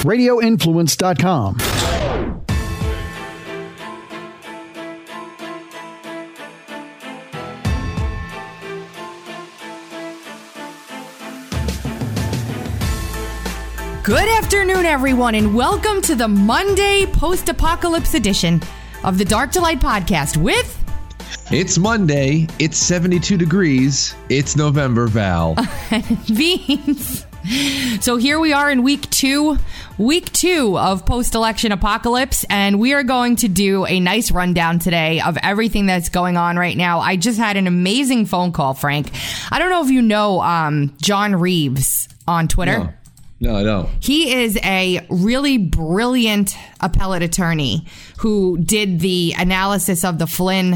radioinfluence.com. Good afternoon, everyone, and welcome to the Monday post-apocalypse edition of the Dark Delight podcast with... It's Monday. It's 72 degrees. It's November, Val. Beans. So here we are in week two of post-election apocalypse, and we are going to do a nice rundown today of everything that's going on right now. I just had an amazing phone call, Frank. I don't know if you know John Reeves on Twitter. No, I don't. He is a really brilliant appellate attorney who did the analysis of the Flynn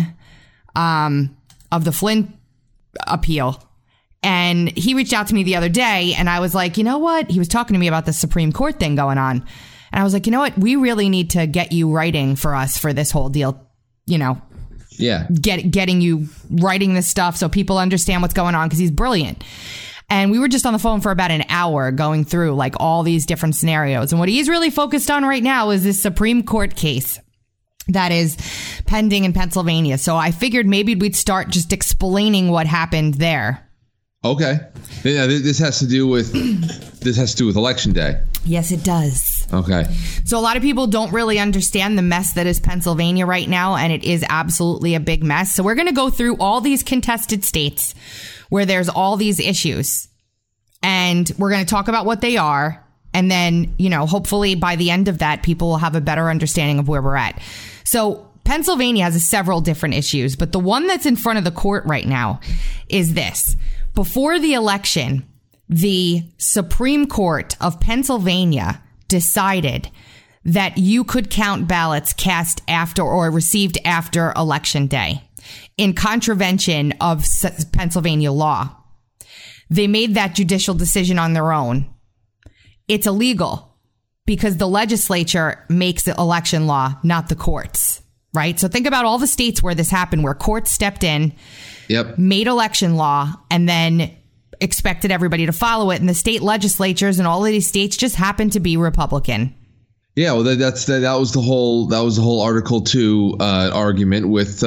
appeal. And he reached out to me the other day, and I was like, you know what? He was talking to me about the Supreme Court thing going on. And I was like, you know what? We really need to get you writing for us for this whole deal, you know. Yeah. Getting you writing this stuff so people understand what's going on, because he's brilliant. And we were just on the phone for about an hour going through like all these different scenarios. And what he's really focused on right now is this Supreme Court case that is pending in Pennsylvania. So I figured maybe we'd start just explaining what happened there. Okay. Yeah, this has to do with Election Day. Yes, it does. Okay. So a lot of people don't really understand the mess that is Pennsylvania right now, and it is absolutely a big mess. So we're going to go through all these contested states where there's all these issues, and we're going to talk about what they are. And then, you know, hopefully by the end of that, people will have a better understanding of where we're at. So Pennsylvania has several different issues, but the one that's in front of the court right now is this. Before the election, the Supreme Court of Pennsylvania decided that you could count ballots cast after or received after Election Day in contravention of Pennsylvania law. They made that judicial decision on their own. It's illegal because the legislature makes the election law, not the courts, right? So think about all the states where this happened, where courts stepped in, made election law, and then expected everybody to follow it. And the state legislatures in all of these states just happened to be Republican. Yeah, well, that was the whole Article 2 argument with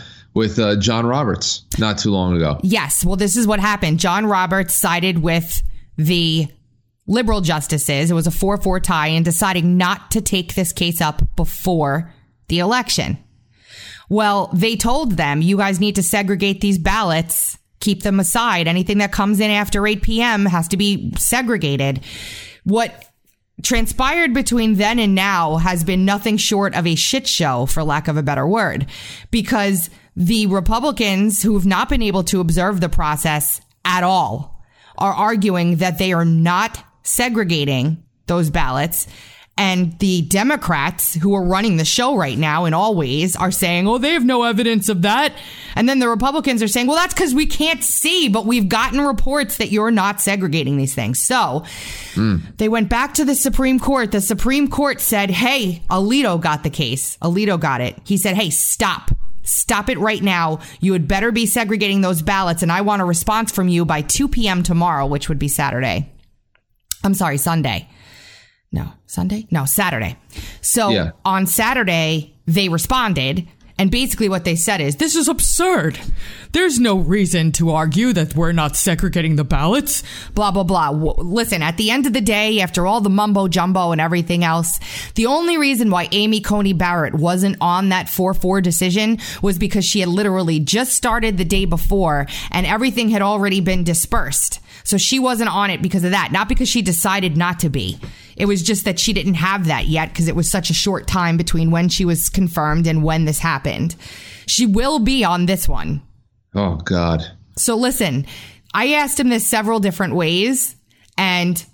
John Roberts not too long ago. Yes. Well, this is what happened. John Roberts sided with the liberal justices. It was a 4-4 tie in deciding not to take this case up before the election. Well, they told them, you guys need to segregate these ballots, keep them aside. Anything that comes in after 8 p.m. has to be segregated. What transpired between then and now has been nothing short of a shit show, for lack of a better word, because the Republicans who have not been able to observe the process at all are arguing that they are not segregating those ballots. And the Democrats who are running the show right now in all ways are saying, oh, they have no evidence of that. And then the Republicans are saying, well, that's because we can't see, but we've gotten reports that you're not segregating these things. So they went back to the Supreme Court. The Supreme Court said, hey, Alito got the case. Alito got it. He said, hey, stop it right now. You had better be segregating those ballots. And I want a response from you by 2 p.m. tomorrow, which would be Saturday. I'm sorry, Sunday. No, Sunday? No, Saturday. So on Saturday, they responded. And basically what they said is, this is absurd. There's no reason to argue that we're not segregating the ballots. Blah, blah, blah. Listen, at the end of the day, after all the mumbo jumbo and everything else, the only reason why Amy Coney Barrett wasn't on that 4-4 decision was because she had literally just started the day before and everything had already been dispersed. So she wasn't on it because of that, not because she decided not to be. It was just that she didn't have that yet because it was such a short time between when she was confirmed and when this happened. She will be on this one. Oh, God. So listen, I asked him this several different ways, and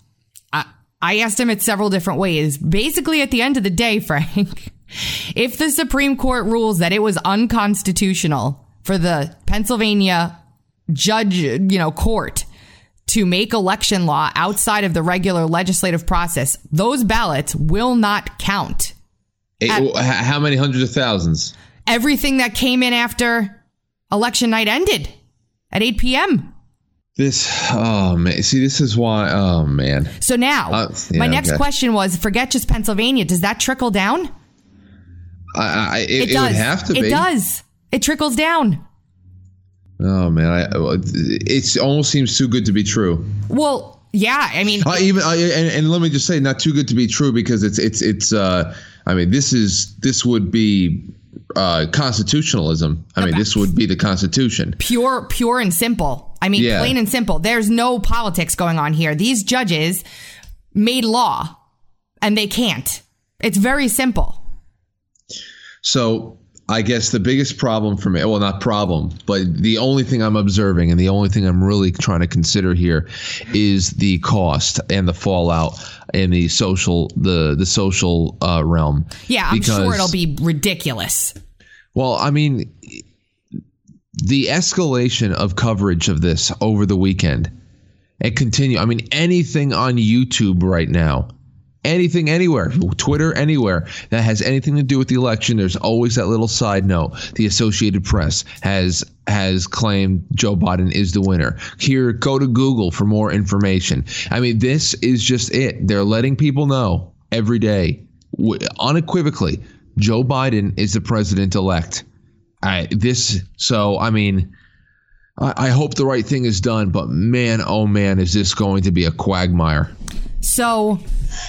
I asked him it several different ways. Basically, at the end of the day, Frank, if the Supreme Court rules that it was unconstitutional for the Pennsylvania court to make election law outside of the regular legislative process, those ballots will not count. How many hundreds of thousands? Everything that came in after election night ended at 8 p.m. Oh man, see, this is why. Oh man. So now, my next question was: forget just Pennsylvania. Does that trickle down? It would have to be. It does. It trickles down. Oh man, it almost seems too good to be true. Well, yeah, I mean, and let me just say, not too good to be true, because it's. I mean, this would be constitutionalism. I mean, this would be the Constitution. Pure and simple. I mean, plain and simple. There's no politics going on here. These judges made law, and they can't. It's very simple. So I guess the biggest problem for me, well, not problem, but the only thing I'm observing and the only thing I'm really trying to consider here is the cost and the fallout in the social realm. Yeah, I'm sure it'll be ridiculous. Well, I mean, the escalation of coverage of this over the weekend and continue. I mean, anything on YouTube right now. Anything, anywhere, Twitter, anywhere that has anything to do with the election, there's always that little side note. The Associated Press has claimed Joe Biden is the winner. Here, go to Google for more information. I mean, this is just it. They're letting people know every day, unequivocally, Joe Biden is the president-elect. So, I mean, I hope the right thing is done, but man, oh man, is this going to be a quagmire. So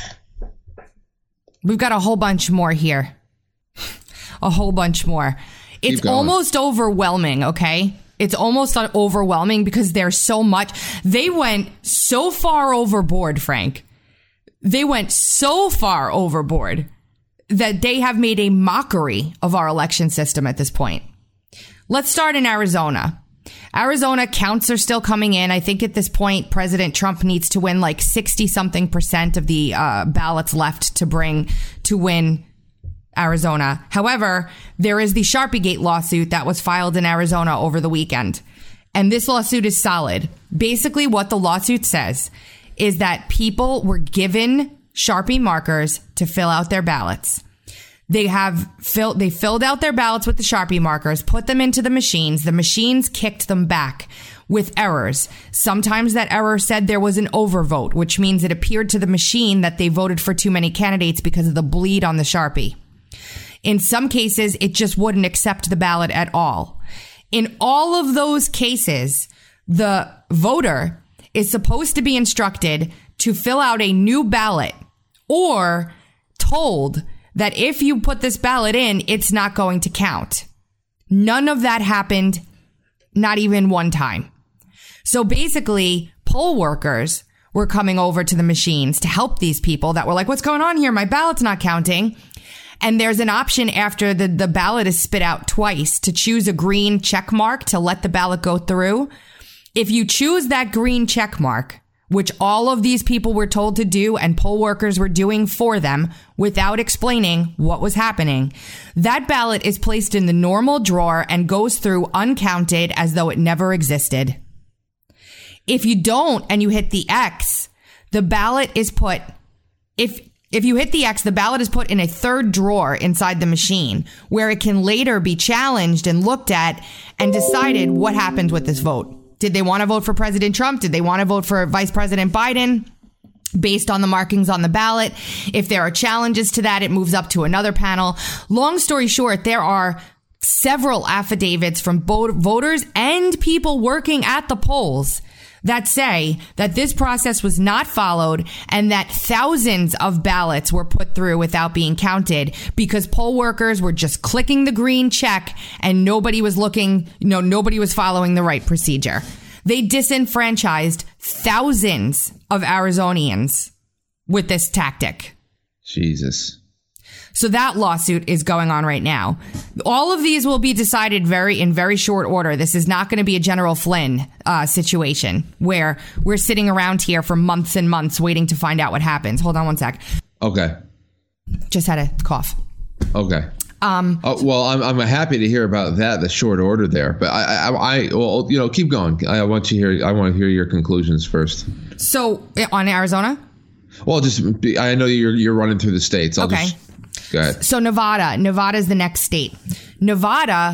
we've got a whole bunch more here. A whole bunch more. It's almost overwhelming, okay? It's almost overwhelming because there's so much. They went so far overboard, Frank. They went so far overboard that they have made a mockery of our election system at this point. Let's start in Arizona. Arizona counts are still coming in. I think at this point, President Trump needs to win like 60-something% of the ballots left to win Arizona. However, there is the Sharpiegate lawsuit that was filed in Arizona over the weekend. And this lawsuit is solid. Basically, what the lawsuit says is that people were given Sharpie markers to fill out their ballots. They filled out their ballots with the Sharpie markers, put them into the machines. The machines kicked them back with errors. Sometimes that error said there was an overvote, which means it appeared to the machine that they voted for too many candidates because of the bleed on the Sharpie. In some cases, it just wouldn't accept the ballot at all. In all of those cases, the voter is supposed to be instructed to fill out a new ballot or told that if you put this ballot in, it's not going to count. None of that happened, not even one time. So basically, poll workers were coming over to the machines to help these people that were like, what's going on here? My ballot's not counting. And there's an option after the ballot is spit out twice to choose a green check mark to let the ballot go through. If you choose that green check mark, which all of these people were told to do and poll workers were doing for them without explaining what was happening, that ballot is placed in the normal drawer and goes through uncounted as though it never existed. If you don't and you hit the X, the ballot is put, if you hit the X, the ballot is put in a third drawer inside the machine where it can later be challenged and looked at and decided what happened with this vote. Did they want to vote for President Trump? Did they want to vote for Vice President Biden? Based on the markings on the ballot. If there are challenges to that, it moves up to another panel. Long story short, there are several affidavits from both voters and people working at the polls that say that this process was not followed and that thousands of ballots were put through without being counted because poll workers were just clicking the green check and nobody was nobody was following the right procedure. They disenfranchised thousands of Arizonians with this tactic. Jesus. So that lawsuit is going on right now. All of these will be decided in very short order. This is not going to be a General Flynn situation where we're sitting around here for months and months waiting to find out what happens. Hold on one sec. Okay. Just had a cough. Okay. Well, I'm happy to hear about that, the short order there. But keep going. I want to hear your conclusions first. So on Arizona? Well, I know you're running through the states. Go ahead. So Nevada is the next state. Nevada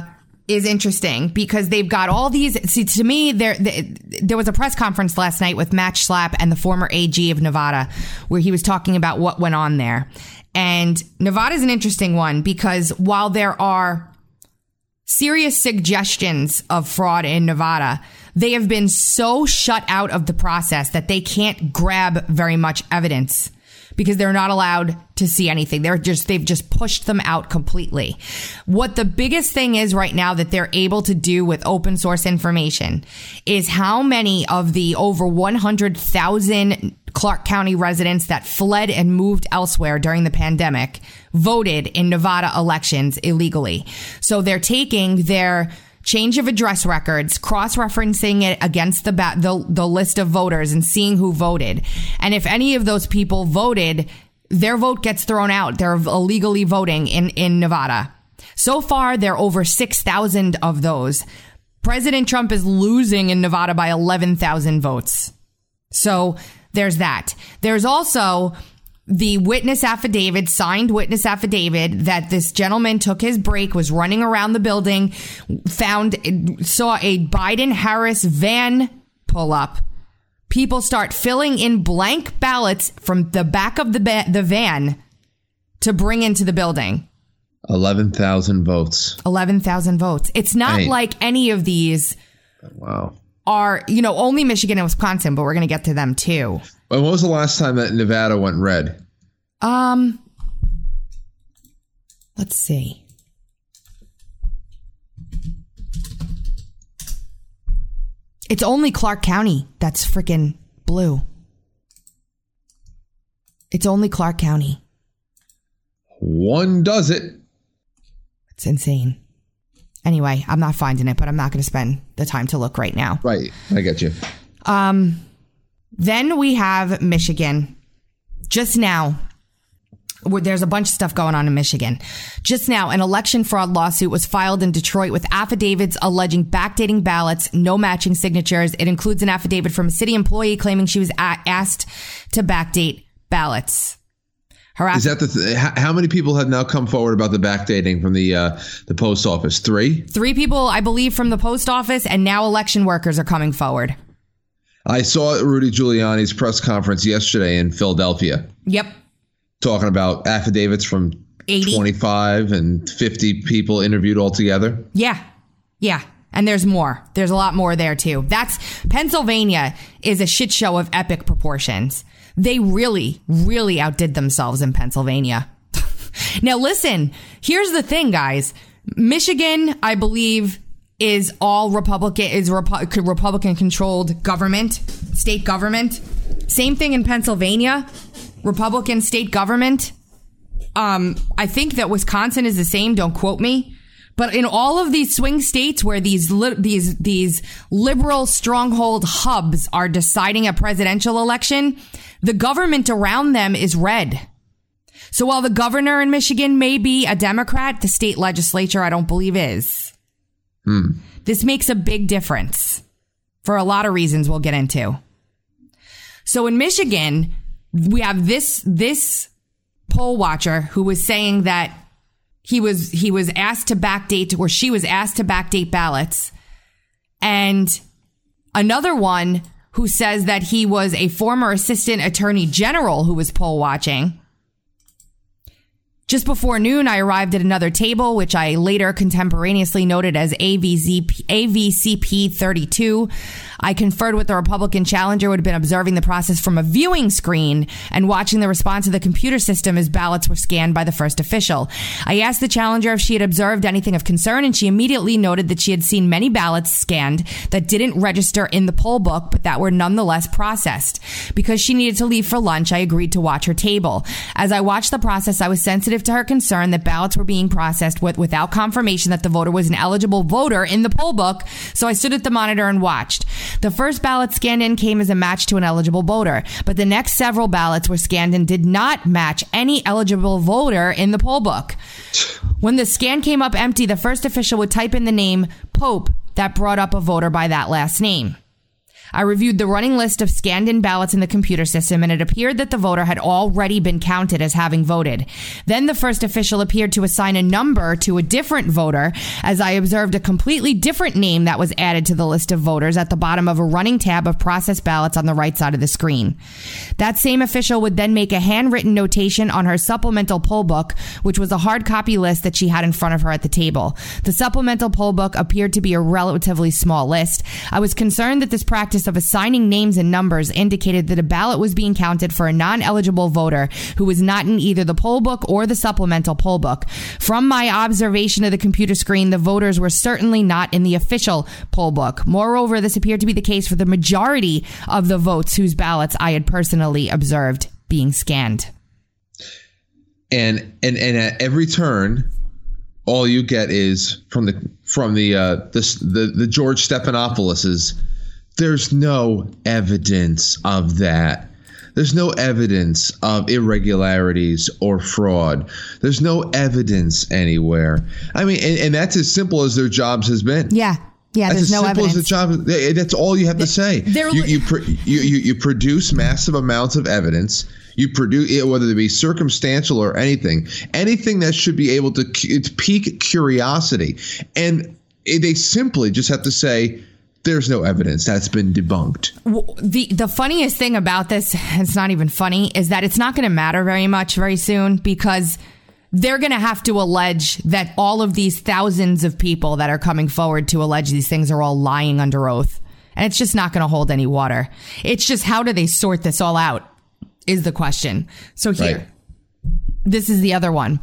is interesting because they've got all these. See, to me, there was a press conference last night with Matt Schlapp and the former AG of Nevada where he was talking about what went on there. And Nevada is an interesting one because while there are serious suggestions of fraud in Nevada, they have been so shut out of the process that they can't grab very much evidence because they're not allowed to see anything. They've just pushed them out completely. What the biggest thing is right now that they're able to do with open source information is how many of the over 100,000 Clark County residents that fled and moved elsewhere during the pandemic voted in Nevada elections illegally. So they're taking their change of address records, cross-referencing it against the list of voters and seeing who voted. And if any of those people voted, their vote gets thrown out. They're illegally voting in Nevada. So far, there are over 6,000 of those. President Trump is losing in Nevada by 11,000 votes. So there's that. There's also the witness affidavit, signed witness affidavit that this gentleman took his break, was running around the building, saw a Biden-Harris van pull up. People start filling in blank ballots from the back of the van to bring into the building. 11,000 votes. 11,000 votes. It's not like any of these are, only Michigan and Wisconsin, but we're going to get to them too. When was the last time that Nevada went red? Let's see. It's only Clark County that's freaking blue. It's only Clark County. One does it. It's insane. Anyway, I'm not finding it, but I'm not going to spend the time to look right now. Right. I get you. Then we have Michigan. Just now, there's a bunch of stuff going on in Michigan. Just now, an election fraud lawsuit was filed in Detroit with affidavits alleging backdating ballots, no matching signatures. It includes an affidavit from a city employee claiming she was asked to backdate ballots. Is that how many people have now come forward about the backdating from the post office? 3? 3 people, I believe, from the post office, and now election workers are coming forward. I saw Rudy Giuliani's press conference yesterday in Philadelphia. Yep. Talking about affidavits from 80. 25 and 50 people interviewed altogether. Yeah. Yeah. And there's more. There's a lot more there, too. Pennsylvania is a shit show of epic proportions. They really, really outdid themselves in Pennsylvania. Now, listen, here's the thing, guys. Michigan, I believe, is all Republican controlled government, state government. Same thing in Pennsylvania, Republican state government. I think that Wisconsin is the same. Don't quote me. But in all of these swing states where these liberal stronghold hubs are deciding a presidential election, the government around them is red. So while the governor in Michigan may be a Democrat, the state legislature, I don't believe is. This makes a big difference for a lot of reasons we'll get into. So in Michigan, we have this poll watcher who was saying that he was asked to backdate, or she was asked to backdate ballots. And another one who says that he was a former assistant attorney general who was poll watching. Just before noon, I arrived at another table, which I later contemporaneously noted as AVCP 32. I conferred with the Republican challenger who had been observing the process from a viewing screen and watching the response of the computer system as ballots were scanned by the first official. I asked the challenger if she had observed anything of concern, and she immediately noted that she had seen many ballots scanned that didn't register in the poll book, but that were nonetheless processed. Because she needed to leave for lunch, I agreed to watch her table. As I watched the process, I was sensitive to her concern that ballots were being processed without confirmation that the voter was an eligible voter in the poll book, so I stood at the monitor and watched. The first ballot scanned in came as a match to an eligible voter, but the next several ballots were scanned and did not match any eligible voter in the poll book. When the scan came up empty, the first official would type in the name Pope that brought up a voter by that last name. I reviewed the running list of scanned-in ballots in the computer system, and it appeared that the voter had already been counted as having voted. Then the first official appeared to assign a number to a different voter, as I observed a completely different name that was added to the list of voters at the bottom of a running tab of processed ballots on the right side of the screen. That same official would then make a handwritten notation on her supplemental poll book, which was a hard copy list that she had in front of her at the table. The supplemental poll book appeared to be a relatively small list. I was concerned that this practice of assigning names and numbers indicated that a ballot was being counted for a non-eligible voter who was not in either the poll book or the supplemental poll book. From my observation of the computer screen, the voters were certainly not in the official poll book. Moreover, this appeared to be the case for the majority of the votes whose ballots I had personally observed being scanned. And at every turn, all you get is from the George Stephanopoulos, there's no evidence of that. There's no evidence of irregularities or fraud. There's no evidence anywhere. I mean, and that's as simple as their jobs has been. Yeah. Yeah, that's there's no evidence. As the job. That's all you have to say. You produce massive amounts of evidence. You produce, whether it be circumstantial or anything that should be able to pique curiosity, and they simply just have to say, there's no evidence. That's been debunked. The funniest thing about this, it's not even funny, is that it's not going to matter very much very soon, because they're going to have to allege that all of these thousands of people that are coming forward to allege these things are all lying under oath. And it's just not going to hold any water. It's just, how do they sort this all out is the question. So here, right. This is the other one.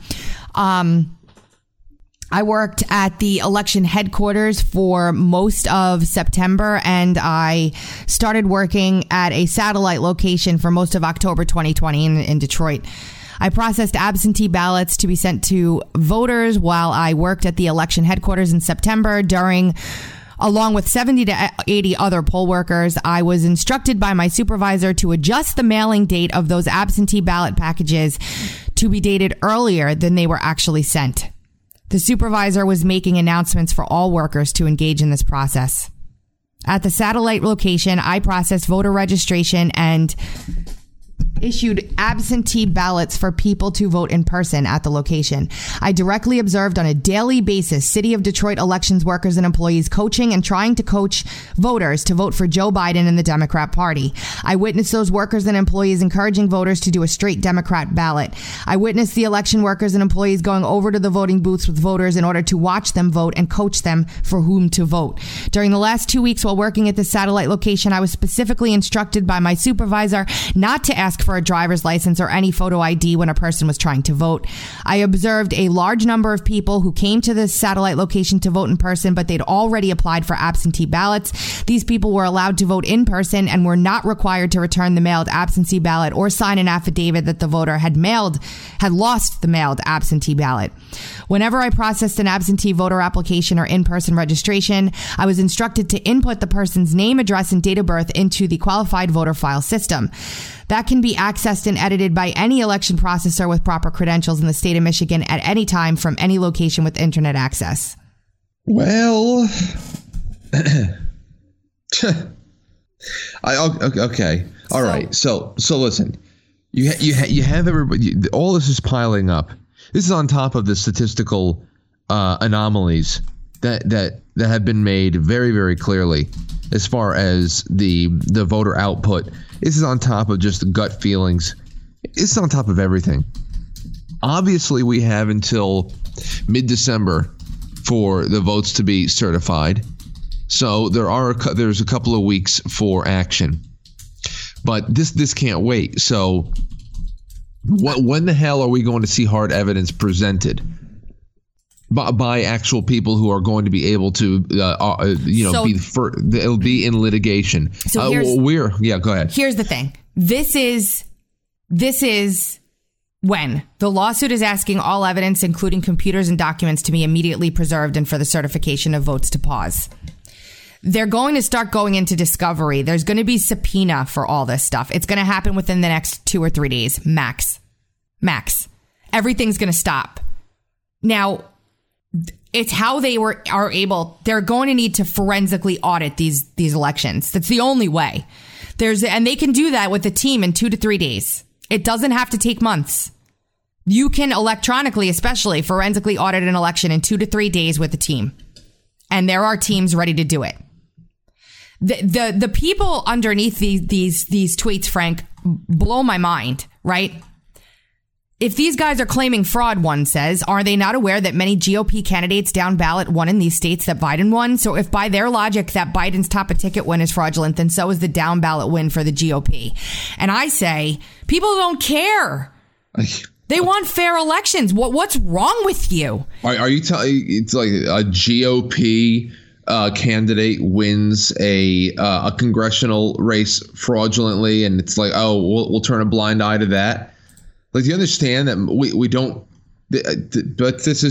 I worked at the election headquarters for most of September, and I started working at a satellite location for most of October 2020 in Detroit. I processed absentee ballots to be sent to voters while I worked at the election headquarters in September. Along with 70 to 80 other poll workers, I was instructed by my supervisor to adjust the mailing date of those absentee ballot packages to be dated earlier than they were actually sent. The supervisor was making announcements for all workers to engage in this process. At the satellite location, I processed voter registration and issued absentee ballots for people to vote in person at the location. I directly observed on a daily basis City of Detroit elections workers and employees coaching and trying to coach voters to vote for Joe Biden and the Democrat Party. I witnessed those workers and employees encouraging voters to do a straight Democrat ballot. I witnessed the election workers and employees going over to the voting booths with voters in order to watch them vote and coach them for whom to vote. During the last 2 weeks while working at the satellite location, I was specifically instructed by my supervisor not to ask for a driver's license or any photo ID when a person was trying to vote. I observed a large number of people who came to the satellite location to vote in person, but they'd already applied for absentee ballots. These people were allowed to vote in person and were not required to return the mailed absentee ballot or sign an affidavit that the voter had lost the mailed absentee ballot. Whenever I processed an absentee voter application or in-person registration, I was instructed to input the person's name, address, and date of birth into the qualified voter file system. That can be accessed and edited by any election processor with proper credentials in the state of Michigan at any time from any location with internet access. Well, okay. All right. So listen, you have everybody, all this is piling up. This is on top of the statistical anomalies that have been made very, very clearly as far as the voter output. This is on top of just the gut feelings. It's on top of everything. Obviously, we have until mid-December for the votes to be certified. So there's a couple of weeks for action. But this can't wait. So when the hell are we going to see hard evidence presented by actual people who are going to be able to, it'll be in litigation? So go ahead. Here's the thing. This is when the lawsuit is asking all evidence, including computers and documents, to be immediately preserved and for the certification of votes to pause. They're going to start going into discovery. There's going to be subpoena for all this stuff. It's going to happen within the next 2 or 3 days, max. Everything's going to stop. Now, it's how they're going to need to forensically audit these elections. That's the only way. And they can do that with a team in 2 to 3 days. It doesn't have to take months. You can electronically, especially, forensically audit an election in 2 to 3 days with a team. And there are teams ready to do it. The people underneath these tweets, Frank, blow my mind, right? If these guys are claiming fraud, one says, are they not aware that many GOP candidates down ballot won in these states that Biden won? So if by their logic that Biden's top of ticket win is fraudulent, then so is the down ballot win for the GOP. And I say, people don't care. They want fair elections. What's wrong with you? Are you telling it's like a GOP candidate wins a congressional race fraudulently, and it's like, oh, we'll turn a blind eye to that? Like, do you understand that we don't? But this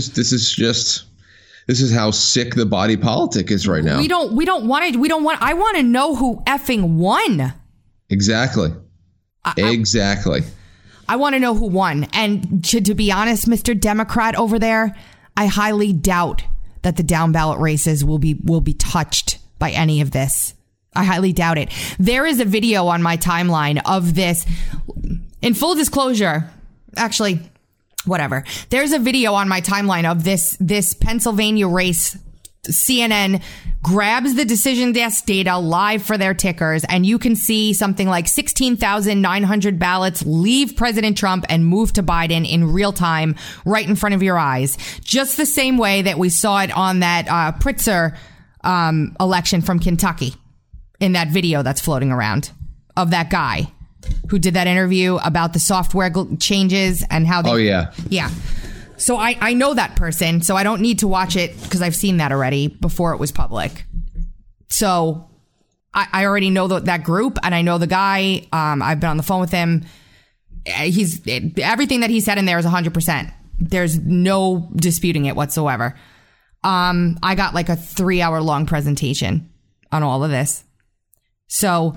is how sick the body politic is right now. We don't want. I want to know who effing won. Exactly. Exactly. I want to know who won. And to be honest, Mr. Democrat over there, I highly doubt that the down ballot races will be touched by any of this. I highly doubt it. There is a video on my timeline of this. In full disclosure, actually, whatever. There's a video on my timeline of this Pennsylvania race. CNN grabs the decision desk data live for their tickers, and you can see something like 16,900 ballots leave President Trump and move to Biden in real time right in front of your eyes. Just the same way that we saw it on that Pritzker election from Kentucky in that video that's floating around of that guy who did that interview about the software changes and how they... Oh, yeah. Yeah. So I know that person, so I don't need to watch it because I've seen that already before it was public. So I already know that group, and I know the guy. I've been on the phone with him. Everything that he said in there is 100%. There's no disputing it whatsoever. I got like a 3-hour long presentation on all of this. So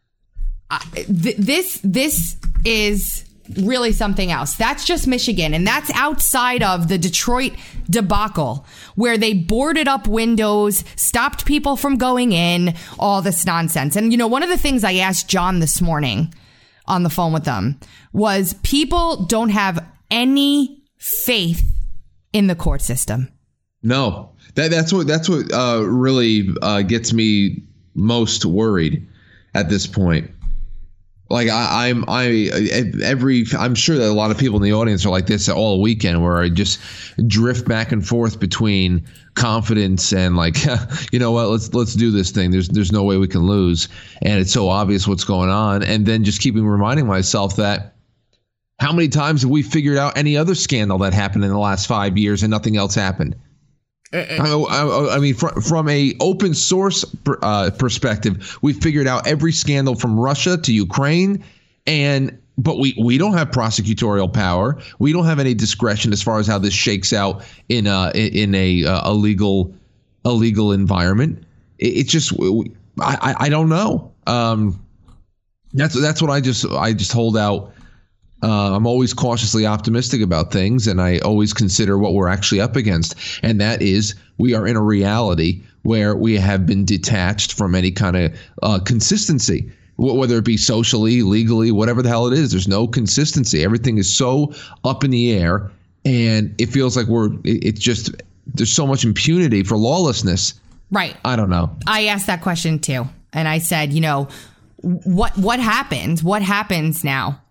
this is really something else. That's just Michigan, and that's outside of the Detroit debacle where they boarded up windows, stopped people from going in, all this nonsense. And, you know, one of the things I asked John this morning on the phone with them was people don't have any faith in the court system. No, that's what really gets me most worried at this point. Like I'm sure that a lot of people in the audience are like this all weekend, where I just drift back and forth between confidence and like, you know what, let's do this thing. There's no way we can lose, and it's so obvious what's going on. And then just keeping reminding myself that how many times have we figured out any other scandal that happened in the last 5 years and nothing else happened? I mean, from a open source perspective, we figured out every scandal from Russia to Ukraine, but we don't have prosecutorial power. We don't have any discretion as far as how this shakes out in a legal environment. It's just I don't know. That's what I just hold out. I'm always cautiously optimistic about things, and I always consider what we're actually up against. And that is, we are in a reality where we have been detached from any kind of consistency, whether it be socially, legally, whatever the hell it is. There's no consistency. Everything is so up in the air, and it feels like there's so much impunity for lawlessness. Right. I don't know. I asked that question too. And I said, you know, what happens? What happens now?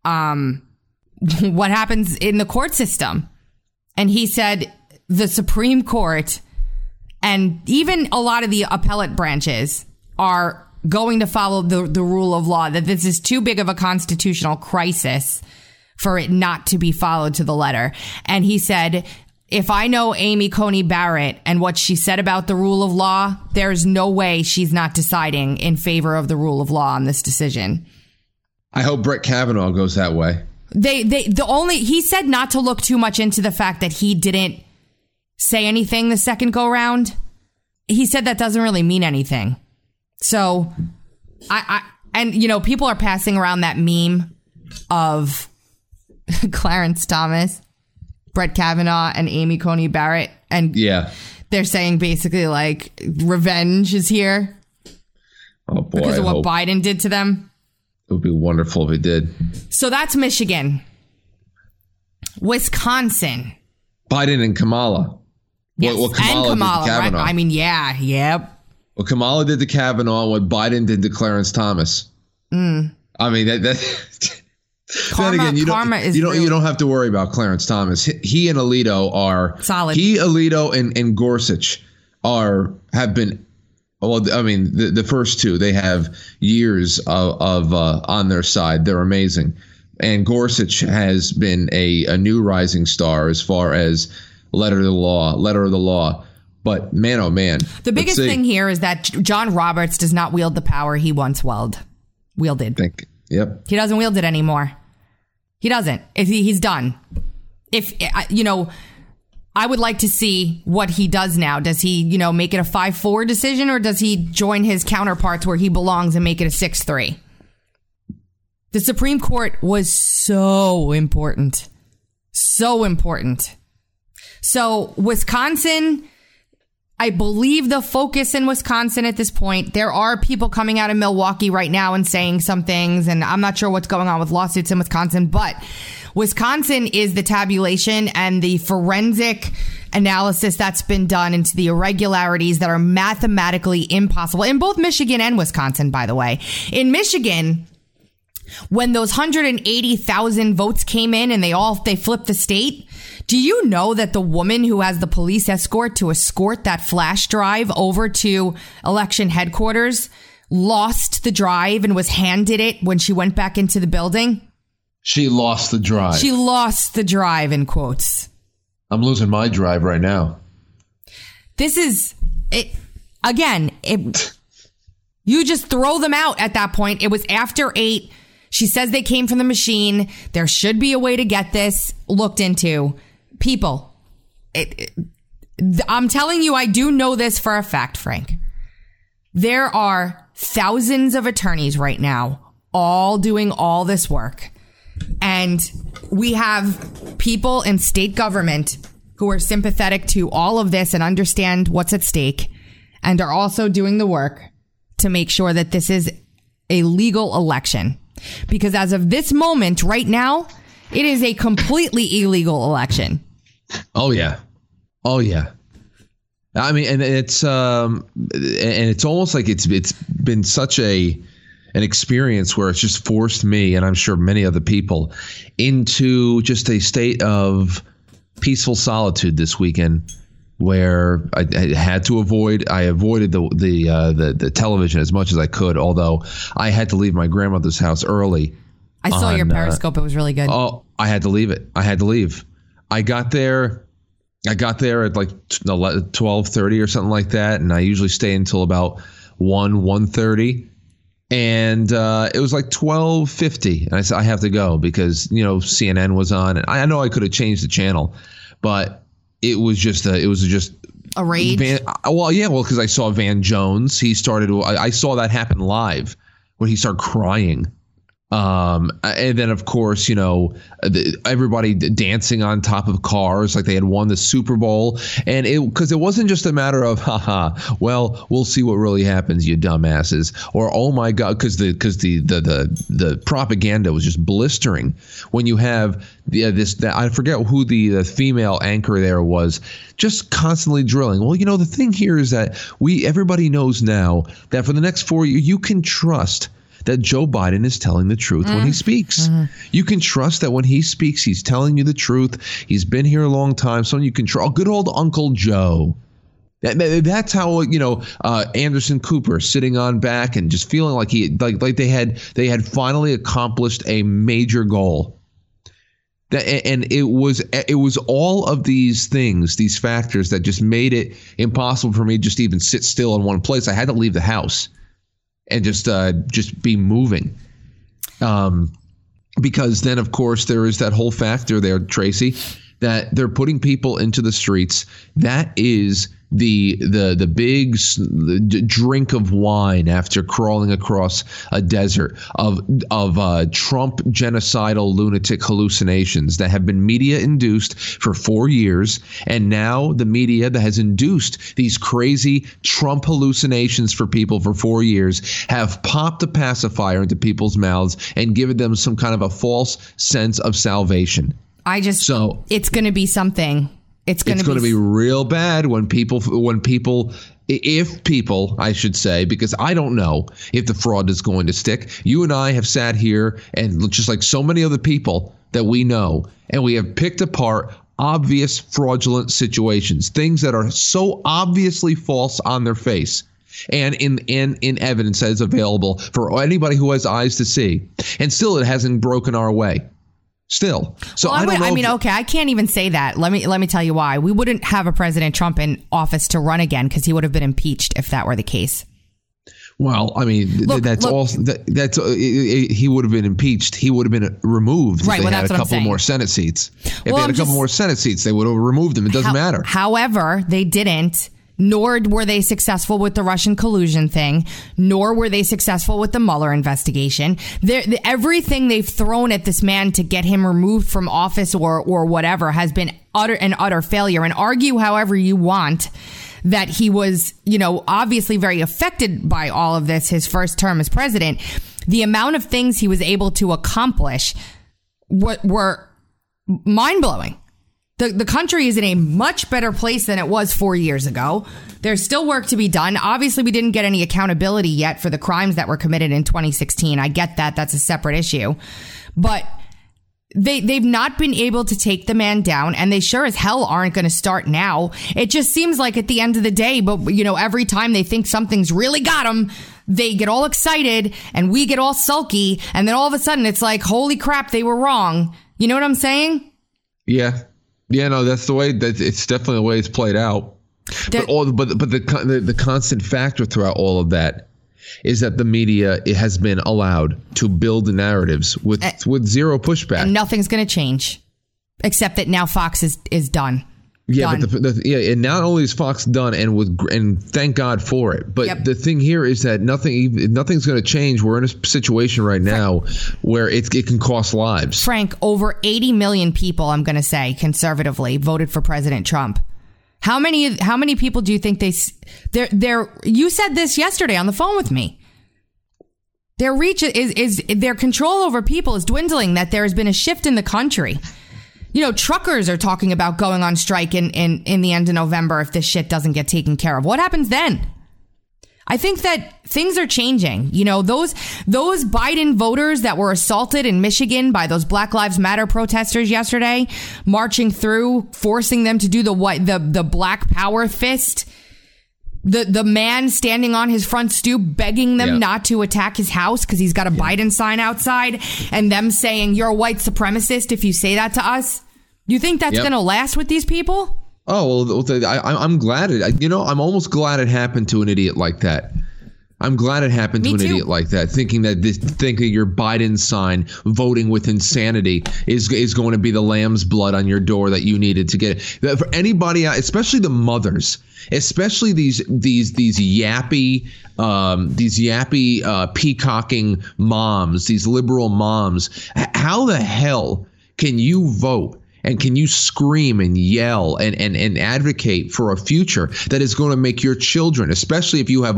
What happens in the court system? And he said the Supreme Court and even a lot of the appellate branches are going to follow the rule of law, that this is too big of a constitutional crisis for it not to be followed to the letter. And he said, if I know Amy Coney Barrett and what she said about the rule of law, there's no way she's not deciding in favor of the rule of law on this decision. I hope Brett Kavanaugh goes that way. He said not to look too much into the fact that he didn't say anything the second go round. He said that doesn't really mean anything. So and you know, people are passing around that meme of Clarence Thomas, Brett Kavanaugh, and Amy Coney Barrett And they're saying basically like revenge is here. Oh boy, because of what Biden did to them. It would be wonderful if it did. So that's Michigan. Wisconsin. Biden and Kamala. Yes, what Kamala and Kamala, did to Kavanaugh. right? I mean, yep. What Kamala did to Kavanaugh, what Biden did to Clarence Thomas. I mean, that Karma, again, you don't have to worry about Clarence Thomas. He and Alito are solid. Alito, and Gorsuch have been. Well, I mean, the first two, they have years of on their side. They're amazing. And Gorsuch has been a new rising star as far as letter of the law. But man, oh man. The biggest thing here is that John Roberts does not wield the power he once wielded. Yep. He doesn't wield it anymore. He doesn't. He's done. I would like to see what he does now. Does he, make it a 5-4 decision, or does he join his counterparts where he belongs and make it a 6-3? The Supreme Court was so important. So important. So Wisconsin, I believe the focus in Wisconsin at this point, there are people coming out of Milwaukee right now and saying some things, and I'm not sure what's going on with lawsuits in Wisconsin, but Wisconsin is the tabulation and the forensic analysis that's been done into the irregularities that are mathematically impossible in both Michigan and Wisconsin, by the way. In Michigan, when those 180,000 votes came in and they flipped the state, do you know that the woman who has the police escort to escort that flash drive over to election headquarters lost the drive and was handed it when she went back into the building? She lost the drive. She lost the drive, in quotes. I'm losing my drive right now. This is it. Again, you just throw them out at that point. It was after 8. She says they came from the machine. There should be a way to get this looked into. People, I'm telling you, I do know this for a fact, Frank. There are thousands of attorneys right now all doing all this work. And we have people in state government who are sympathetic to all of this and understand what's at stake and are also doing the work to make sure that this is a legal election. Because as of this moment right now, it is a completely illegal election. Oh, yeah. I mean, and it's almost like it's been such an experience where it's just forced me, and I'm sure many other people, into just a state of peaceful solitude this weekend, where I had to avoided the television as much as I could, although I had to leave my grandmother's house early. I saw your Periscope. It was really good. Oh, I had to leave it. I got there at like 12:30 or something like that, and I usually stay until about 1:30. And it was like 12:50, and I said I have to go because CNN was on, and I know I could have changed the channel, but it was just a rage. Because I saw Van Jones. I saw that happen live when he started crying. And then, of course, everybody dancing on top of cars like they had won the Super Bowl. And because it wasn't just a matter of, well, we'll see what really happens, you dumbasses. Or, oh, my God, because the propaganda was just blistering when you have I forget who the female anchor there was, just constantly drilling. Well, the thing here is that everybody knows now that for the next 4 years, you can trust that Joe Biden is telling the truth when he speaks. You can trust that when he speaks, he's telling you the truth. He's been here a long time. So you can trust. Good old Uncle Joe. That's how, Anderson Cooper sitting on back and just feeling like they had finally accomplished a major goal. And it was all of these things, these factors that just made it impossible for me to just even sit still in one place. I had to leave the house and just be moving. Because then, of course, there is that whole factor there, Tracy, that they're putting people into the streets. That is the big drink of wine after crawling across a desert of Trump genocidal lunatic hallucinations that have been media induced for 4 years, and now the media that has induced these crazy Trump hallucinations for people for 4 years have popped a pacifier into people's mouths and given them some kind of a false sense of salvation. It's going to be something. It's going to be real bad when people, I should say, because I don't know if the fraud is going to stick. You and I have sat here and just like so many other people that we know, and we have picked apart obvious fraudulent situations, things that are so obviously false on their face and in evidence that is available for anybody who has eyes to see. And still it hasn't broken our way. Still. So well, I can't even say that. Let me tell you why. We wouldn't have a President Trump in office to run again because he would have been impeached if that were the case. Well, I mean, he would have been impeached. He would have been removed if they had a couple more Senate seats. If they had a couple more Senate seats, they would have removed him. It doesn't matter. However, they didn't. Nor were they successful with the Russian collusion thing, nor were they successful with the Mueller investigation. Everything they've thrown at this man to get him removed from office or whatever has been utter failure. And argue however you want that he was, obviously very affected by all of this, his first term as president. The amount of things he was able to accomplish were mind-blowing. The country is in a much better place than it was 4 years ago. There's still work to be done. Obviously, we didn't get any accountability yet for the crimes that were committed in 2016. I get that. That's a separate issue. But they've not been able to take the man down, and they sure as hell aren't going to start now. It just seems like at the end of the day, but every time they think something's really got them, they get all excited and we get all sulky. And then all of a sudden it's like, holy crap, they were wrong. You know what I'm saying? Yeah. Yeah, no, that's the way that it's definitely the way it's played out. But the constant factor throughout all of that is that the media has been allowed to build narratives with zero pushback. And nothing's going to change, except that now Fox is done. Yeah, done. But and not only is Fox done, and thank God for it. But the thing here is that nothing's going to change. We're in a situation right now where it can cost lives. Frank, over 80 million people, I'm going to say conservatively, voted for President Trump. How many people do you think they're you said this yesterday on the phone with me. Their reach is their control over people is dwindling, that there has been a shift in the country. Truckers are talking about going on strike in the end of November if this shit doesn't get taken care of. What happens then? I think that things are changing. Those Biden voters that were assaulted in Michigan by those Black Lives Matter protesters yesterday, marching through, forcing them to do the Black Power fist. The man standing on his front stoop begging them not to attack his house because he's got a Biden sign outside, and them saying, you're a white supremacist if you say that to us. You think that's going to last with these people? Oh, well, I'm glad I'm almost glad it happened to an idiot like that. I'm glad it happened to an idiot like that, thinking that your Biden sign, voting with insanity, is going to be the lamb's blood on your door that you needed to get it. For anybody, especially the mothers, especially these yappy peacocking moms, these liberal moms. How the hell can you vote? And can you scream and yell and advocate for a future that is going to make your children, especially if you have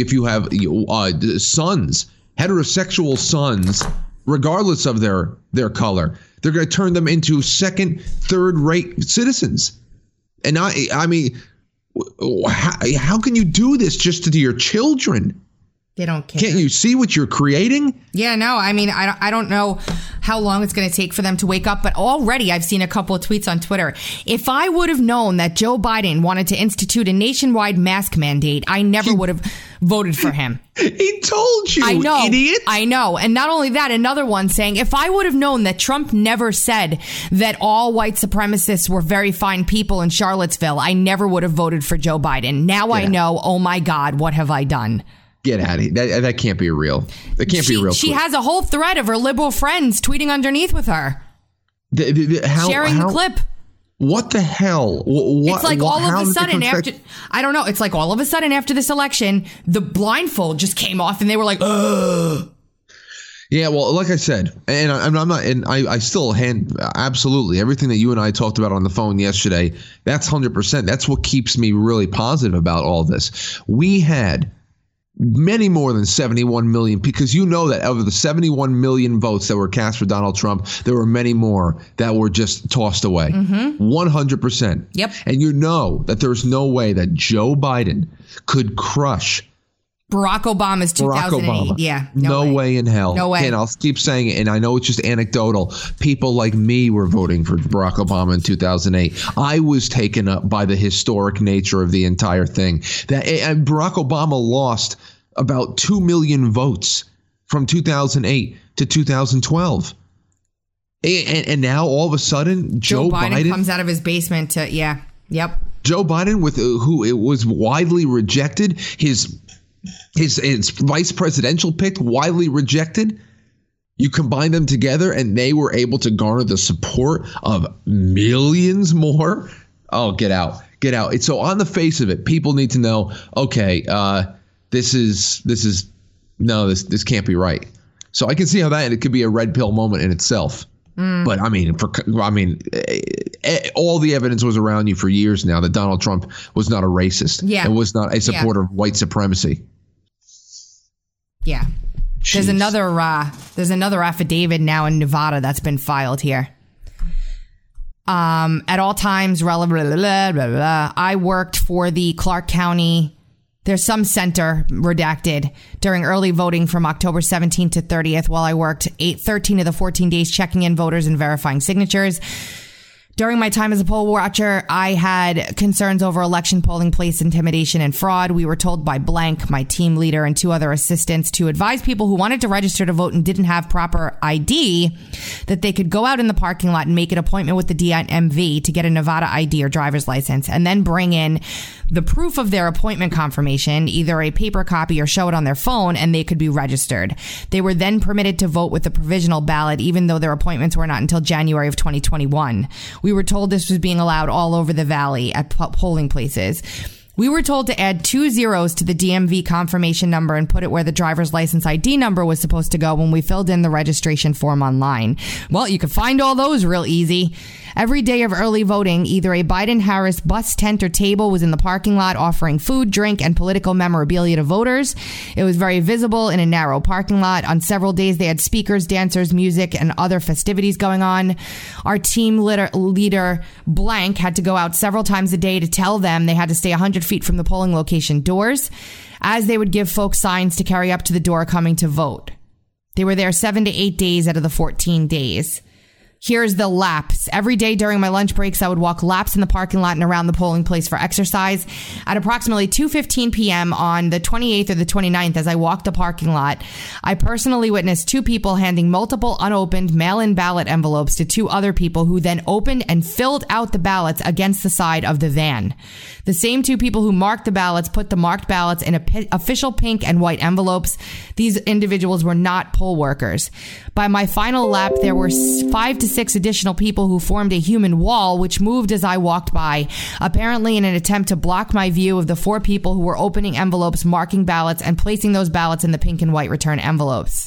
sons, heterosexual sons, regardless of their color, they're going to turn them into second, third-rate citizens. And I mean, how can you do this just to your children? They don't care. Can't you see what you're creating? Yeah, no, I mean, I don't know how long it's going to take for them to wake up, but already I've seen a couple of tweets on Twitter. If I would have known that Joe Biden wanted to institute a nationwide mask mandate, I never would have voted for him. He told you, idiot. I know. And not only that, another one saying, if I would have known that Trump never said that all white supremacists were very fine people in Charlottesville, I never would have voted for Joe Biden. Now I know, oh my God, what have I done? Get out of here. That can't be real. That can't be real. She has a whole thread of her liberal friends tweeting underneath with her. Sharing the clip. What the hell? It's like all of a sudden after, I don't know. It's like all of a sudden after this election, the blindfold just came off and they were like, ugh. Yeah, well, like I said, and I'm not, and I still absolutely everything that you and I talked about on the phone yesterday. That's 100%. That's what keeps me really positive about all this. We had many more than 71 million, because you know that of the 71 million votes that were cast for Donald Trump, there were many more that were just tossed away. 100%. Yep. And you know that there's no way that Joe Biden could crush Barack Obama's 2008. Obama. Yeah. No way in hell. No way. And I'll keep saying it, and I know it's just anecdotal. People like me were voting for Barack Obama in 2008. I was taken up by the historic nature of the entire thing. And Barack Obama lost about 2 million votes from 2008 to 2012. And now all of a sudden, Joe Biden comes out of his basement to, Yep. Joe Biden, with who it was widely rejected, his vice presidential pick, widely rejected. You combine them together and they were able to garner the support of millions more. Oh, get out. It's so on the face of it, people need to know, okay, this can't be right. So I can see how it could be a red pill moment in itself. But I mean, all the evidence was around you for years now that Donald Trump was not a racist and was not a supporter of white supremacy. Yeah. Jeez. There's another affidavit now in Nevada that's been filed here. At all times relevant, I worked for the Clark County. There's some center redacted during early voting from October 17th to 30th while I worked 13 of the 14 days checking in voters and verifying signatures. During my time as a poll watcher, I had concerns over election polling place intimidation and fraud. We were told by blank, my team leader, and 2 other assistants to advise people who wanted to register to vote and didn't have proper ID that they could go out in the parking lot and make an appointment with the DMV to get a Nevada ID or driver's license and then bring in the proof of their appointment confirmation, either a paper copy or show it on their phone, and they could be registered. They were then permitted to vote with a provisional ballot, even though their appointments were not until January of 2021. We were told this was being allowed all over the valley at polling places. We were told to add 2 zeros to the DMV confirmation number and put it where the driver's license ID number was supposed to go when we filled in the registration form online. Well, you could find all those real easy. Every day of early voting, either a Biden-Harris bus, tent, or table was in the parking lot offering food, drink, and political memorabilia to voters. It was very visible in a narrow parking lot. On several days, they had speakers, dancers, music, and other festivities going on. Our team leader, blank, had to go out several times a day to tell them they had to stay 100 feet from the polling location doors, as they would give folks signs to carry up to the door coming to vote. They were there 7 to 8 days out of the 14 days. Here's the laps. Every day during my lunch breaks, I would walk laps in the parking lot and around the polling place for exercise. At approximately 2:15 p.m. on the 28th or the 29th, as I walked the parking lot, I personally witnessed 2 people handing multiple unopened mail-in ballot envelopes to 2 other people who then opened and filled out the ballots against the side of the van. The same 2 people who marked the ballots put the marked ballots in official pink and white envelopes. These individuals were not poll workers. By my final lap, there were 5 to 6 additional people who formed a human wall, which moved as I walked by, apparently in an attempt to block my view of the 4 people who were opening envelopes, marking ballots, and placing those ballots in the pink and white return envelopes.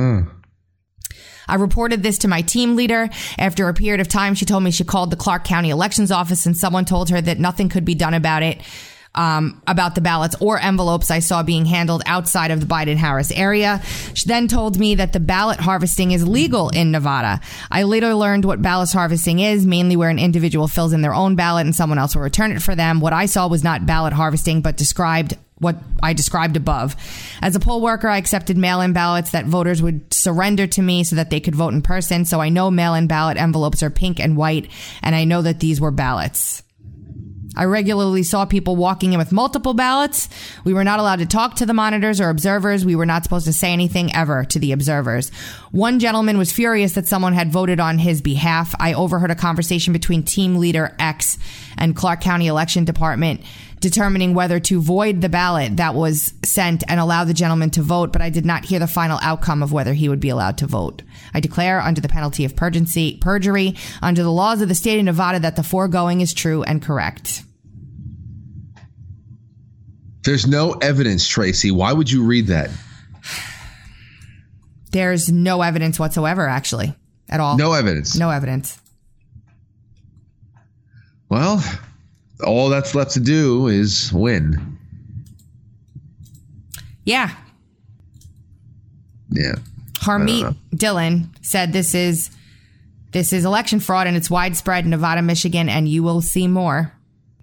I reported this to my team leader. After a period of time, she told me she called the Clark County Elections Office and someone told her that nothing could be done about it. About the ballots or envelopes I saw being handled outside of the Biden-Harris area. She then told me that the ballot harvesting is legal in Nevada. I later learned what ballot harvesting is, mainly where an individual fills in their own ballot and someone else will return it for them. What I saw was not ballot harvesting, but what I described above. As a poll worker, I accepted mail-in ballots that voters would surrender to me so that they could vote in person. So I know mail-in ballot envelopes are pink and white, and I know that these were ballots. I regularly saw people walking in with multiple ballots. We were not allowed to talk to the monitors or observers. We were not supposed to say anything ever to the observers. One gentleman was furious that someone had voted on his behalf. I overheard a conversation between Team Leader X and Clark County Election Department determining whether to void the ballot that was sent and allow the gentleman to vote, but I did not hear the final outcome of whether he would be allowed to vote. I declare under the penalty of perjury under the laws of the state of Nevada that the foregoing is true and correct. There's no evidence, Tracy. Why would you read that? There's no evidence whatsoever, actually, at all. No evidence. No evidence. Well, all that's left to do is win. Yeah. Yeah. Harmeet Dillon said this is election fraud and it's widespread in Nevada, Michigan, and you will see more.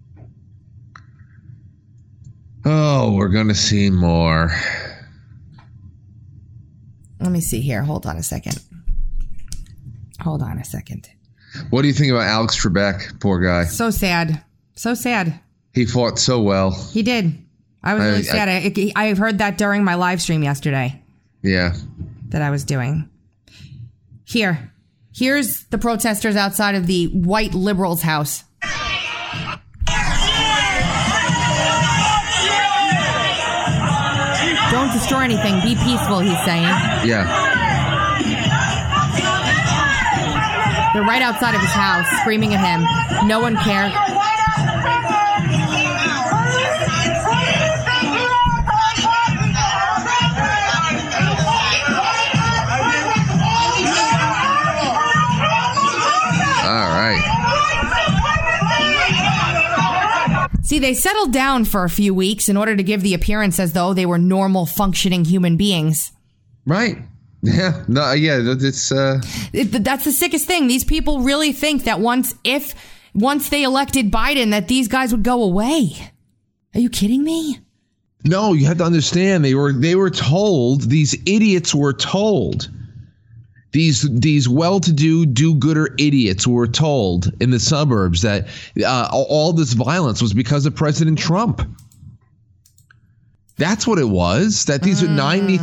Oh, we're going to see more. Let me see here. Hold on a second. What do you think about Alex Trebek? Poor guy. So sad. So sad. He fought so well. He did. I was really sad. I heard that during my live stream yesterday. Yeah. That I was doing. Here's the protesters outside of the white liberals' house. Don't destroy anything. Be peaceful, he's saying. Yeah. They're right outside of his house, screaming at him. No one cares. All right. See, they settled down for a few weeks in order to give the appearance as though they were normal, functioning human beings. Right. Yeah. No. Yeah. It's. That's the sickest thing. These people really think that once they elected Biden, that these guys would go away. Are you kidding me? No, you have to understand. They were told. These idiots were told. These well-to-do, do-gooder idiots were told in the suburbs that all this violence was because of President Trump. That's what it was. That these are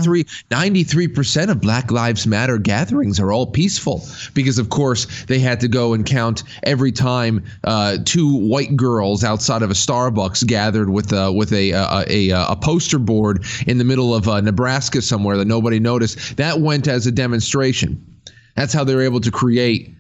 93% of Black Lives Matter gatherings are all peaceful because, of course, they had to go and count every time two white girls outside of a Starbucks gathered with a poster board in the middle of Nebraska somewhere that nobody noticed. That went as a demonstration. That's how they were able to create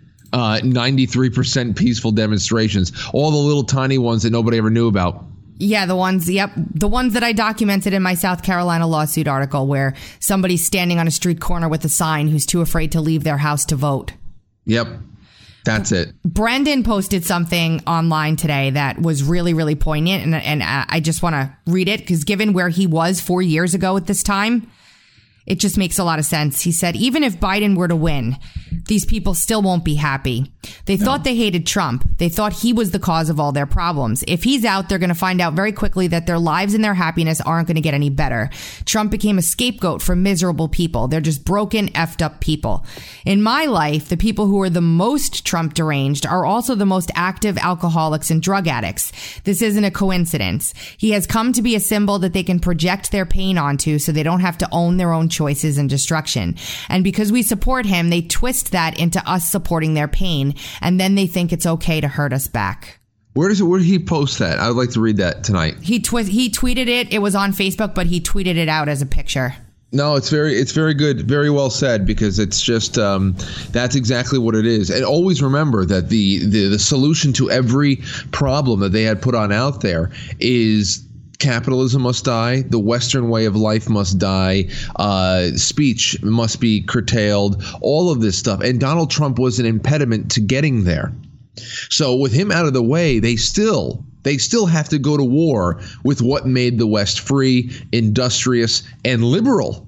93% peaceful demonstrations. All the little tiny ones that nobody ever knew about. Yeah, the ones that I documented in my South Carolina lawsuit article where somebody's standing on a street corner with a sign who's too afraid to leave their house to vote. Yep. That's it. Brendan posted something online today that was really, really poignant. And I just want to read it because given where he was 4 years ago at this time, it just makes a lot of sense. He said, even if Biden were to win, these people still won't be happy. They thought they hated Trump. They thought he was the cause of all their problems. If he's out, they're going to find out very quickly that their lives and their happiness aren't going to get any better. Trump became a scapegoat for miserable people. They're just broken, effed up people. In my life, the people who are the most Trump deranged are also the most active alcoholics and drug addicts. This isn't a coincidence. He has come to be a symbol that they can project their pain onto so they don't have to own their own choices and destruction. And because we support him, they twist that into us supporting their pain, and then they think it's okay to hurt us back. Where did he post that? I would like to read that tonight. He tweeted it. It was on Facebook, but he tweeted it out as a picture. No, it's very good, very well said, because it's just that's exactly what it is. And always remember that the solution to every problem that they had put on out there is capitalism must die, the Western way of life must die, speech must be curtailed, all of this stuff. And Donald Trump was an impediment to getting there. So with him out of the way, they still have to go to war with what made the West free, industrious, and liberal.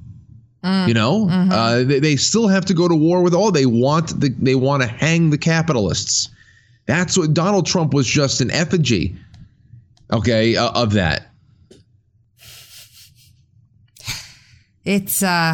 They still have to go to war with all. They want to hang the capitalists. That's what Donald Trump was, just an effigy, of that. It's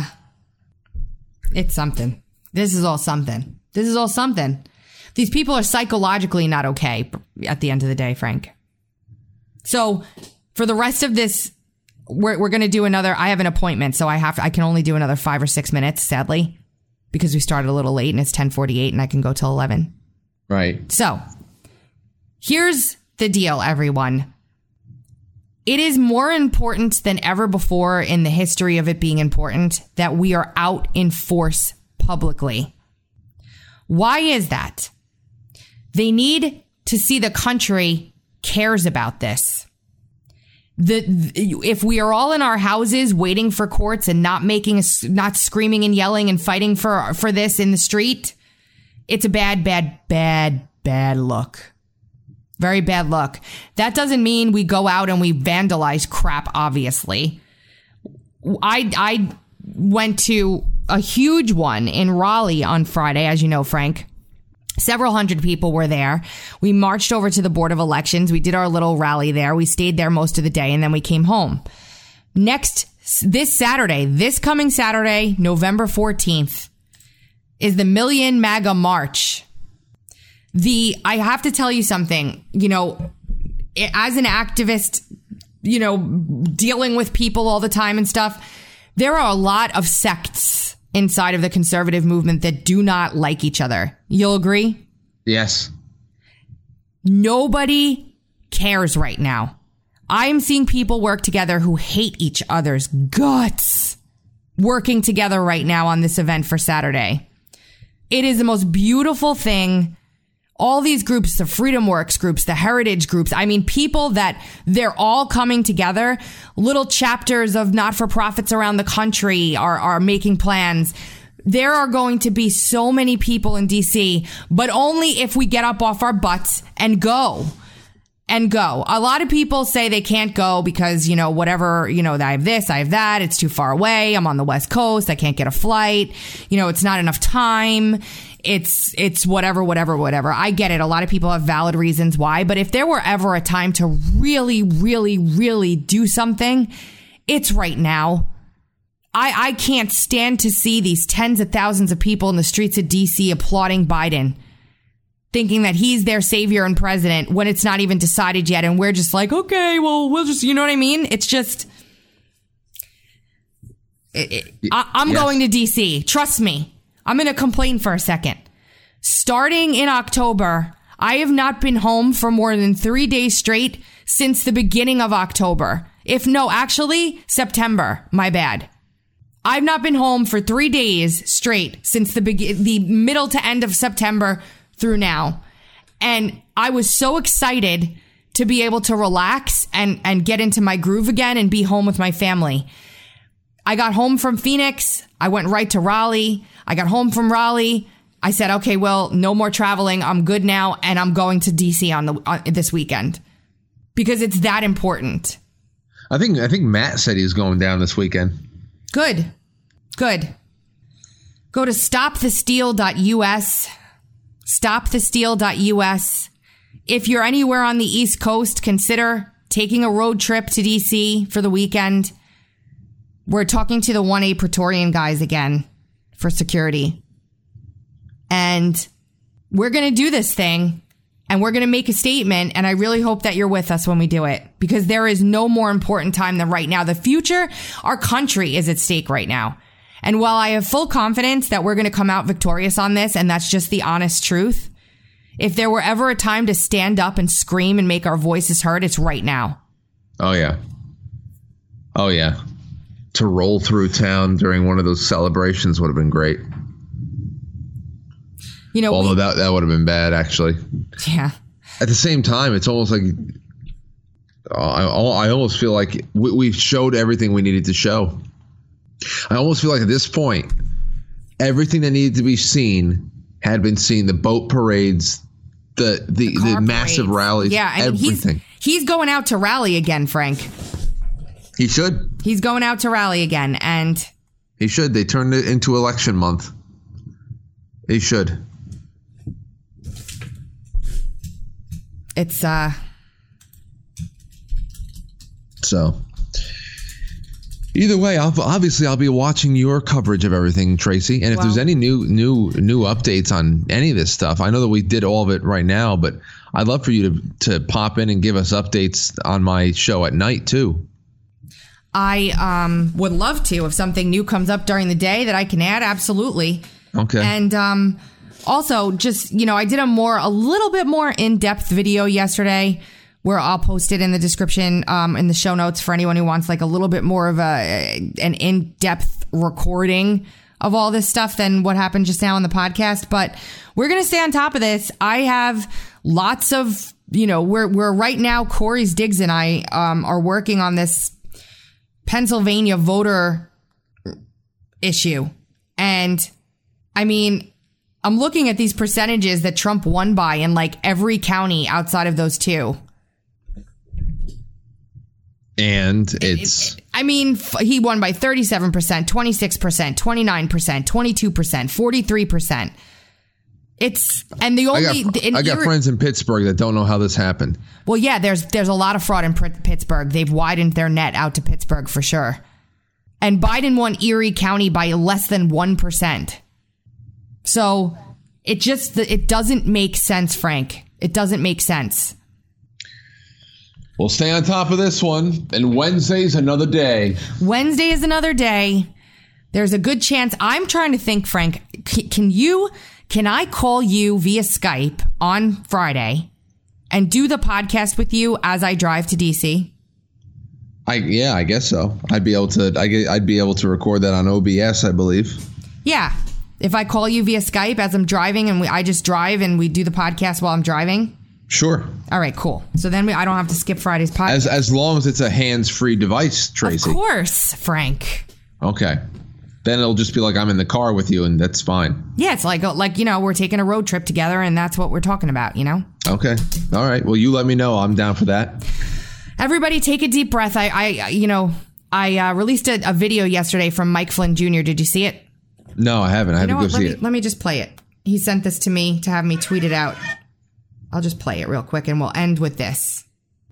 something. This is all something. These people are psychologically not okay at the end of the day, Frank. So for the rest of this, we're going to do another. I have an appointment, so I can only do another 5 or 6 minutes, sadly. because we started a little late and it's 10:48 and I can go till 11. Right. So here's the deal, everyone. It is more important than ever before in the history of it being important that we are out in force publicly. Why is that? They need to see the country cares about this. If we are all in our houses waiting for courts and not screaming and yelling and fighting for this in the street, it's a bad look. Very bad look. That doesn't mean we go out and we vandalize crap, obviously. I went to a huge one in Raleigh on Friday, as you know, Frank. Several hundred people were there. We marched over to the Board of Elections. We did our little rally there. We stayed there most of the day, and then we came home. This coming Saturday, November 14th, is the Million MAGA March. I have to tell you something, as an activist, dealing with people all the time and stuff, there are a lot of sects inside of the conservative movement that do not like each other. You'll agree? Yes. Nobody cares right now. I am seeing people work together who hate each other's guts working together right now on this event for Saturday. It is the most beautiful thing. All these groups, the Freedom Works groups, the heritage groups, people that they're all coming together. Little chapters of not-for-profits around the country are making plans. There are going to be so many people in DC, but only if we get up off our butts and go. A lot of people say they can't go because, whatever, I have this, I have that. It's too far away. I'm on the West Coast. I can't get a flight. It's not enough time. It's whatever. I get it. A lot of people have valid reasons why. But if there were ever a time to really, really, really do something, it's right now. I can't stand to see these tens of thousands of people in the streets of DC applauding Biden, thinking that he's their savior and president when it's not even decided yet. And we're just like, okay, well, we'll just, you know what I mean? It's just, I'm Yes. going to DC. Trust me. I'm going to complain for a second. Starting in October, I have not been home for more than 3 days straight since the beginning of October. September. My bad. I've not been home for 3 days straight since the middle to end of September through now. And I was so excited to be able to relax and get into my groove again and be home with my family. I got home from Phoenix. I went right to Raleigh. I got home from Raleigh. I said, okay, well, no more traveling. I'm good now. And I'm going to DC on this weekend because it's that important. I think Matt said he was going down this weekend. Good. Go to stopthesteal.us. Stopthesteal.us. If you're anywhere on the East Coast, consider taking a road trip to DC for the weekend. We're talking to the 1A Praetorian guys again for security. And we're going to do this thing and we're going to make a statement. And I really hope that you're with us when we do it, because there is no more important time than right now. The future, our country is at stake right now. And while I have full confidence that we're going to come out victorious on this, and that's just the honest truth, if there were ever a time to stand up and scream and make our voices heard, it's right now. Oh, yeah. To roll through town during one of those celebrations would have been great. Although that would have been bad, actually. Yeah. At the same time, it's almost like I almost feel like we've showed everything we needed to show. I almost feel like at this point, everything that needed to be seen had been seen. The boat parades, the massive rallies, everything. He's going out to rally again, Frank. He should. He's going out to rally again, and he should. They turned it into election month. He should. It's So either way, I'll be watching your coverage of everything, Tracy. And if there's any new updates on any of this stuff, I know that we did all of it right now, but I'd love for you to pop in and give us updates on my show at night too. I would love to. If something new comes up during the day that I can add, absolutely. Okay. And also, just, I did a little bit more in-depth video yesterday where I'll post it in the description in the show notes for anyone who wants like a little bit more of an in-depth recording of all this stuff than what happened just now on the podcast. But we're going to stay on top of this. I have lots of, we're right now, Corey Diggs and I are working on this Pennsylvania voter issue. And I mean, I'm looking at these percentages that Trump won by in like every county outside of those two. And he won by 37%, 26%, 29%, 22%, 43%. I got friends in Pittsburgh that don't know how this happened. Well, yeah, there's a lot of fraud in Pittsburgh. They've widened their net out to Pittsburgh for sure. And Biden won Erie County by less than 1%. So it doesn't make sense, Frank. It doesn't make sense. We'll stay on top of this one. And Wednesday's another day. Wednesday is another day. There's a good chance. I'm trying to think, Frank, can I call you via Skype on Friday and do the podcast with you as I drive to DC? I guess so. I'd be able to record that on OBS, I believe. Yeah. If I call you via Skype as I'm driving and I just drive and we do the podcast while I'm driving. Sure. All right, cool. So then I don't have to skip Friday's podcast. As long as it's a hands-free device, Tracy. Of course, Frank. Okay. Then it'll just be like I'm in the car with you, and that's fine. Yeah, it's like we're taking a road trip together, and that's what we're talking about, Okay. All right. Well, you let me know. I'm down for that. Everybody take a deep breath. I released a video yesterday from Mike Flynn Jr. Did you see it? No, I haven't. I had to go see it. Let me just play it. He sent this to me to have me tweet it out. I'll just play it real quick, and we'll end with this.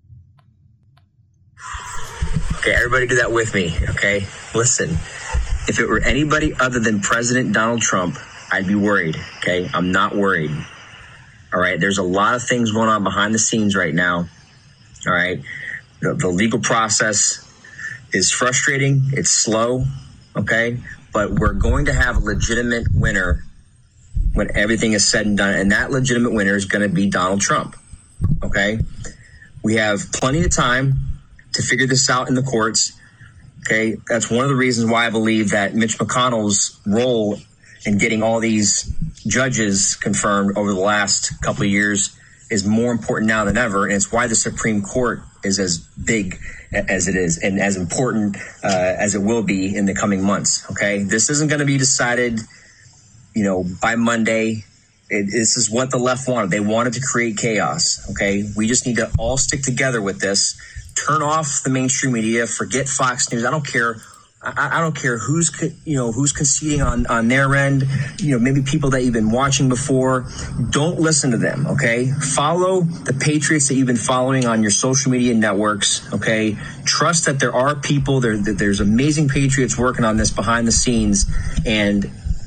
Okay, everybody do that with me, okay? Listen, if it were anybody other than President Donald Trump, I'd be worried, okay? I'm not worried, all right? There's a lot of things going on behind the scenes right now, all right? The legal process is frustrating. It's slow, okay? But we're going to have a legitimate winner when everything is said and done. And that legitimate winner is going to be Donald Trump, okay? We have plenty of time to figure this out in the courts, okay? That's one of the reasons why I believe that Mitch McConnell's role in getting all these judges confirmed over the last couple of years is more important now than ever. And it's why the Supreme Court is as big as it is and as important as it will be in the coming months, okay? This isn't going to be decided, by Monday. This is what the left wanted. They wanted to create chaos, okay? We just need to all stick together with this. Turn off the mainstream media. Forget Fox News. I don't care. I don't care who's conceding on their end. Maybe people that you've been watching before. Don't listen to them. Okay, follow the patriots that you've been following on your social media networks. Okay, trust that there are people there. There's amazing patriots working on this behind the scenes, and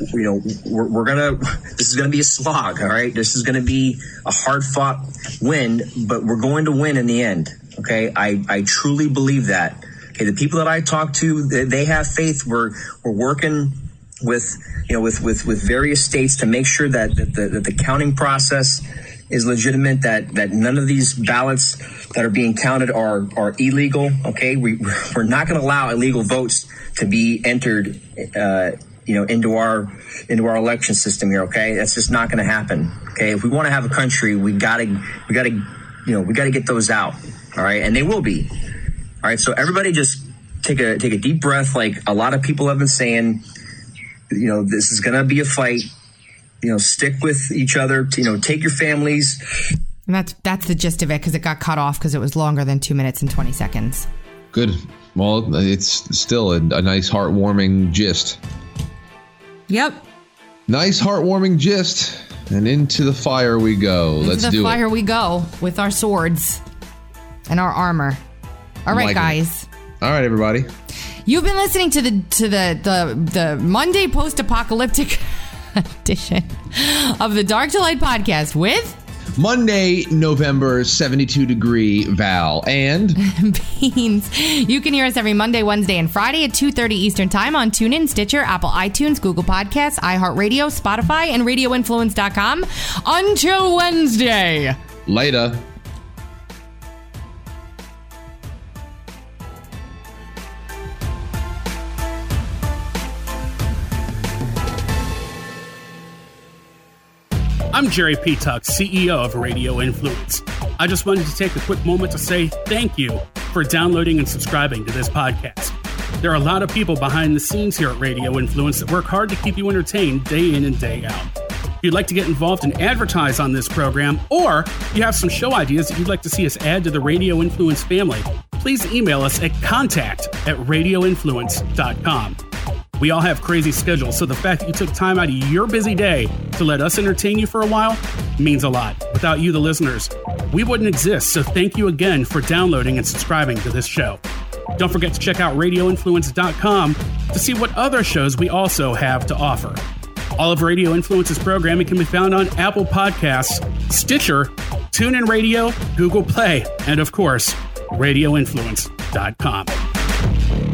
this is gonna be a slog. All right, this is gonna be a hard fought win, but we're going to win in the end. Okay, I truly believe that. Okay, the people that I talk to, they have faith. We're working with various states to make sure that the counting process is legitimate. That none of these ballots that are being counted are illegal. Okay, we're not going to allow illegal votes to be entered, into our election system here. Okay, that's just not going to happen. Okay, if we want to have a country, we gotta get those out. All right, and they will be. All right, so everybody just take a deep breath. Like a lot of people have been saying, this is going to be a fight. Stick with each other. Take your families. And that's the gist of it, because it got cut off because it was longer than 2 minutes and 20 seconds. Good. Well, it's still a nice, heartwarming gist. Yep. Nice, heartwarming gist. And into the fire we go. Let's do it. Into the fire we go with our swords and our armor. All right, guys. All right, everybody. You've been listening to the Monday post-apocalyptic edition of the Dark to Light podcast with Monday, November, 72-degree Val. And Beans. You can hear us every Monday, Wednesday, and Friday at 2:30 Eastern Time on TuneIn, Stitcher, Apple iTunes, Google Podcasts, iHeartRadio, Spotify, and RadioInfluence.com. Until Wednesday. Later. I'm Jerry P. Tuck, CEO of Radio Influence. I just wanted to take a quick moment to say thank you for downloading and subscribing to this podcast. There are a lot of people behind the scenes here at Radio Influence that work hard to keep you entertained day in and day out. If you'd like to get involved and advertise on this program, or you have some show ideas that you'd like to see us add to the Radio Influence family, please email us at contact@radioinfluence.com. We all have crazy schedules, so the fact that you took time out of your busy day to let us entertain you for a while means a lot. Without you, the listeners, we wouldn't exist, so thank you again for downloading and subscribing to this show. Don't forget to check out RadioInfluence.com to see what other shows we also have to offer. All of Radio Influence's programming can be found on Apple Podcasts, Stitcher, TuneIn Radio, Google Play, and of course, RadioInfluence.com.